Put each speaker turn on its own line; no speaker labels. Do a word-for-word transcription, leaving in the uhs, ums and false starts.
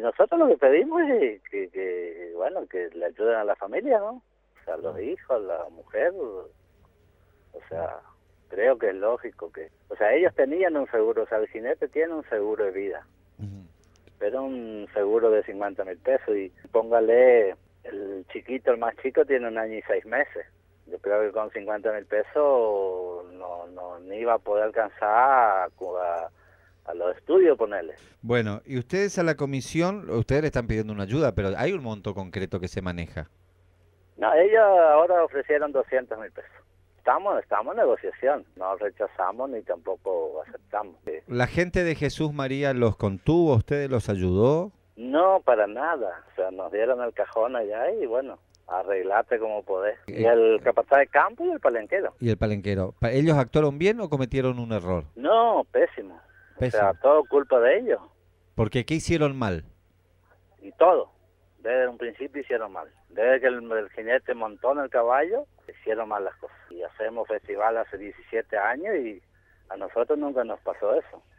nosotros lo que pedimos es que, que, bueno, que le ayuden a la familia, ¿no? O sea, a los hijos, a la mujer, o sea, creo que es lógico que... O sea, ellos tenían un seguro, o sea, el jinete tiene un seguro de vida, uh-huh. pero un seguro de cincuenta mil pesos, y póngale, el chiquito, el más chico, tiene un año y seis meses. Yo creo que con cincuenta mil pesos no, no, ni iba a poder alcanzar a, a, a los estudios, ponerle.
Bueno, y ustedes a la comisión, ustedes le están pidiendo una ayuda, pero hay un monto concreto que se maneja.
No, ellos ahora ofrecieron doscientos mil pesos. Estamos, estamos en negociación, no rechazamos ni tampoco aceptamos.
¿La gente de Jesús María los contuvo, ustedes los ayudó?
No, para nada. O sea, nos dieron el cajón allá y bueno, arreglate como podés. Y el capataz de campo y el palenquero.
¿Y el palenquero? ¿Ellos actuaron bien o cometieron un error?
No, pésimo.
Pésimo.
O sea, todo culpa de ellos.
¿Porque qué hicieron mal?
Y todo. Desde un principio hicieron mal. Desde que el, el jinete montó en el caballo, hicieron mal las cosas. Y hacemos festival hace diecisiete años y a nosotros nunca nos pasó eso.